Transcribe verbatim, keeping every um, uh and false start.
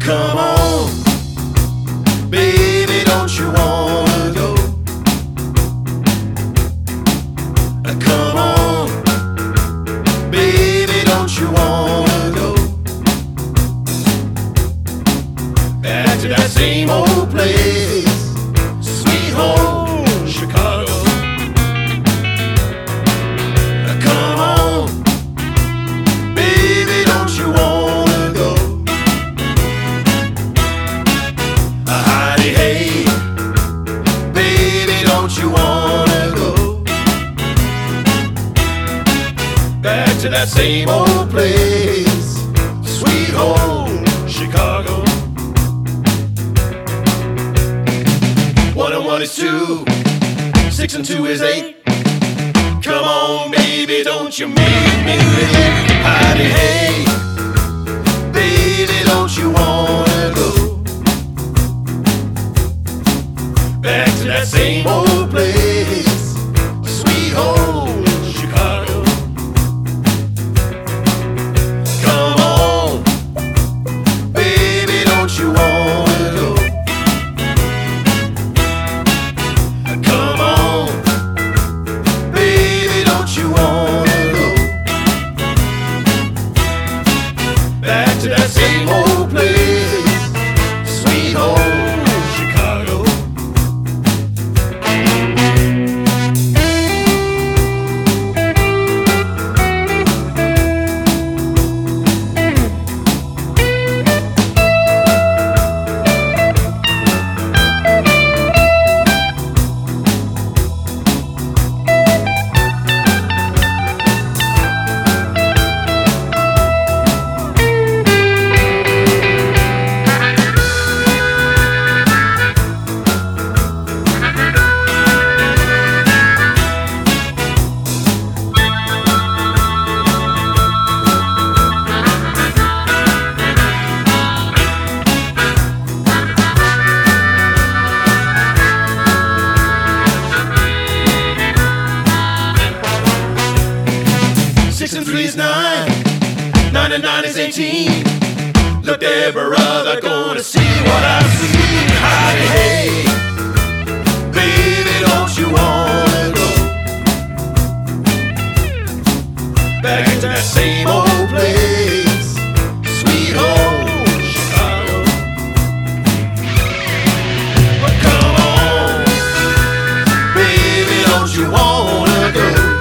Come on, baby, don't you wanna go? Come on, baby, don't you wanna go back to that same old place, sweet home Chicago? Come on, baby, don't you wanna go? Heidi, hey, baby, don't you wanna go back to that same old place, sweet home Chicago? One and one is two, six and two is eight. Come on, baby, don't you make me late. Heidi, hey, baby, don't you wanna go back to that same old place, sweet home Chicago? Come on, baby, don't you wanna go? Come on, baby, don't you wanna go back to that same old place, sweet home Chicago? Six and three is nine, nine and nine is eighteen. Look there, brother, gonna see what I see. Heidi, hey, baby, don't you wanna go back to that same old place, sweet home Chicago? But come on, baby, don't you wanna go